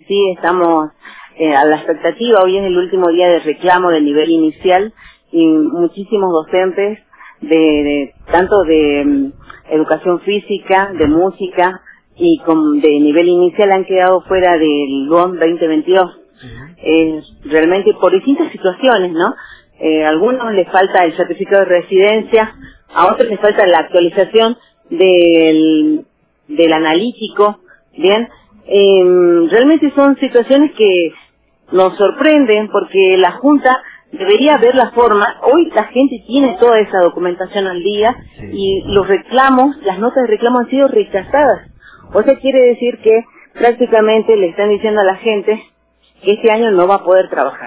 Sí, estamos a la expectativa. Hoy es el último día de reclamo del nivel inicial y muchísimos docentes tanto de educación física, de música y de nivel inicial han quedado fuera del GON 2022. Realmente por distintas situaciones, ¿no? A algunos les falta el certificado de residencia, a otros les falta la actualización del analítico, ¿bien? Realmente son situaciones que nos sorprenden porque la Junta debería ver la forma. Hoy la gente tiene toda esa documentación al día y los reclamos, las notas de reclamo han sido rechazadas. O sea, quiere decir que prácticamente le están diciendo a la gente que este año no va a poder trabajar.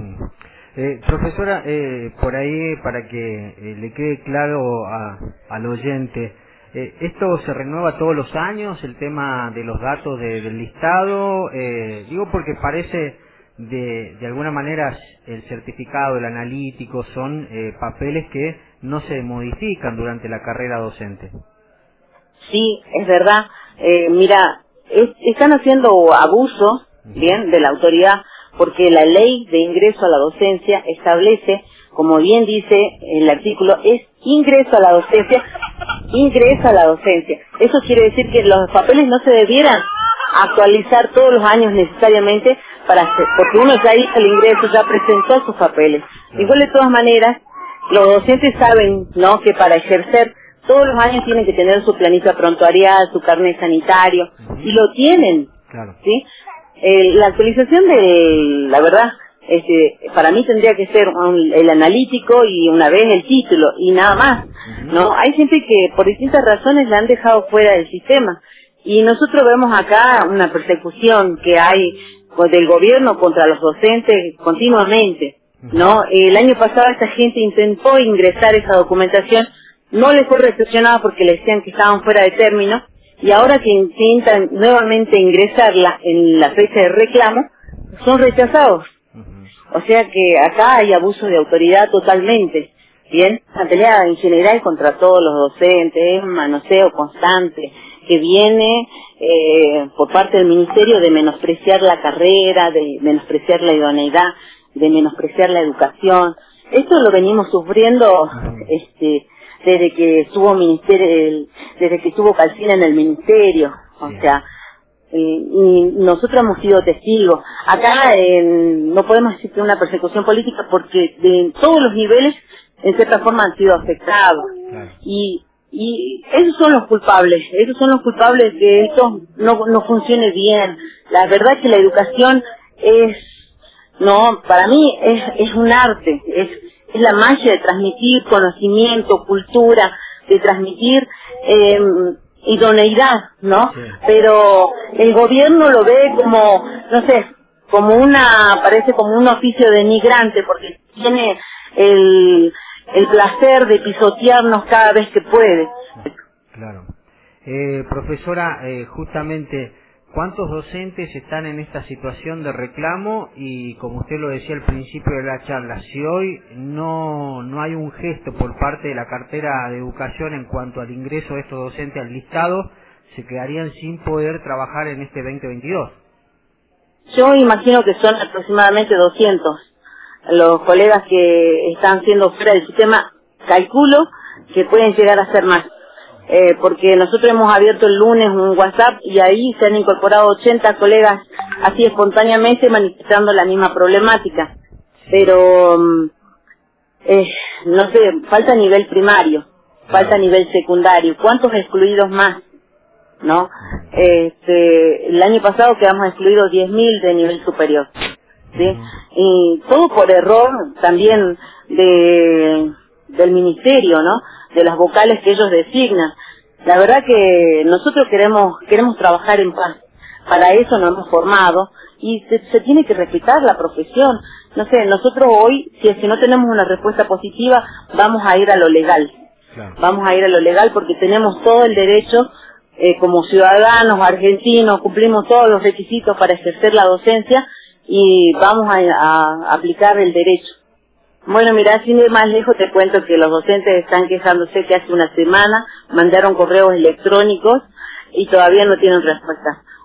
Profesora, por ahí para que le quede claro al oyente, ¿esto se renueva todos los años, el tema de los datos del listado? Digo porque parece de alguna manera el certificado, el analítico, son papeles que no se modifican durante la carrera docente. Sí, es verdad. Mira, están haciendo abuso, bien, de la autoridad, porque la ley de ingreso a la docencia establece, como bien dice el artículo, es ingreso a la docencia, ingresa a la docencia. Eso quiere decir que los papeles no se debieran actualizar todos los años necesariamente porque uno ya hizo el ingreso, ya presentó sus papeles. Igual de todas maneras, los docentes saben, ¿no?, que para ejercer todos los años tienen que tener su planilla prontuarial, su carnet sanitario, y lo tienen, ¿sí? La actualización la verdad, para mí tendría que ser el analítico y una vez el título, y nada más, ¿no? Hay gente que por distintas razones la han dejado fuera del sistema, y nosotros vemos acá una persecución que hay del gobierno contra los docentes continuamente, ¿no? El año pasado esta gente intentó ingresar esa documentación, no les fue recepcionada porque le decían que estaban fuera de término, y ahora que intentan nuevamente ingresarla en la fecha de reclamo, son rechazados. O sea que acá hay abuso de autoridad totalmente, ¿bien? La pelea en general contra todos los docentes, es un manoseo constante que viene por parte del Ministerio de menospreciar la carrera, de menospreciar la idoneidad, de menospreciar la educación. Esto lo venimos sufriendo desde que estuvo Calcina en el ministerio, o sea, y nosotros hemos sido testigos. Acá no podemos decir que una persecución política porque de todos los niveles en cierta forma han sido afectados. Y esos son los culpables de que esto no funcione bien. La verdad es que la educación para mí es un arte, es la magia de transmitir conocimiento, cultura, de transmitir idoneidad, ¿no? Pero el gobierno lo ve como, no sé, parece como un oficio denigrante, porque tiene el placer de pisotearnos cada vez que puede. Claro. Profesora, justamente, ¿cuántos docentes están en esta situación de reclamo? Y como usted lo decía al principio de la charla, si hoy no hay un gesto por parte de la cartera de educación en cuanto al ingreso de estos docentes al listado, se quedarían sin poder trabajar en este 2022. Yo imagino que son aproximadamente 200 los colegas que están siendo fuera del sistema. Calculo que pueden llegar a ser más. Porque nosotros hemos abierto el lunes un WhatsApp y ahí se han incorporado 80 colegas así espontáneamente manifestando la misma problemática. Pero, no sé, falta nivel primario, falta nivel secundario. ¿Cuántos excluidos más? ¿No? El año pasado quedamos excluidos 10.000 de nivel superior. ¿Sí? Y todo por error también del ministerio, ¿no? De las vocales que ellos designan. La verdad que nosotros queremos trabajar en paz. Para eso nos hemos formado y se tiene que respetar la profesión. No sé, nosotros hoy, si es que no tenemos una respuesta positiva, vamos a ir a lo legal. Vamos a ir a lo legal porque tenemos todo el derecho, como ciudadanos argentinos, cumplimos todos los requisitos para ejercer la docencia y vamos a aplicar el derecho. Bueno, mira, sin ir más lejos te cuento que los docentes están quejándose que hace una semana mandaron correos electrónicos y todavía no tienen respuesta.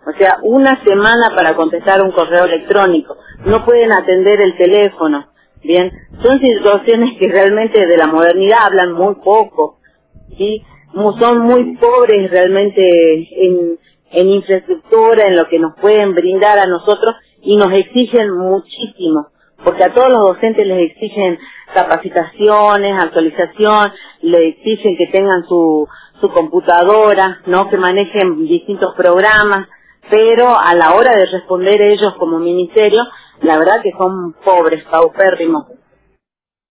O sea, una semana para contestar un correo electrónico. No pueden atender el teléfono. Bien, son situaciones que realmente de la modernidad hablan muy poco, ¿sí? Son muy pobres realmente en infraestructura, en lo que nos pueden brindar a nosotros, y nos exigen muchísimo, porque a todos los docentes les exigen capacitaciones, actualización, les exigen que tengan su computadora, ¿no? Que manejen distintos programas, pero a la hora de responder ellos como ministerio, la verdad que son pobres, paupérrimos.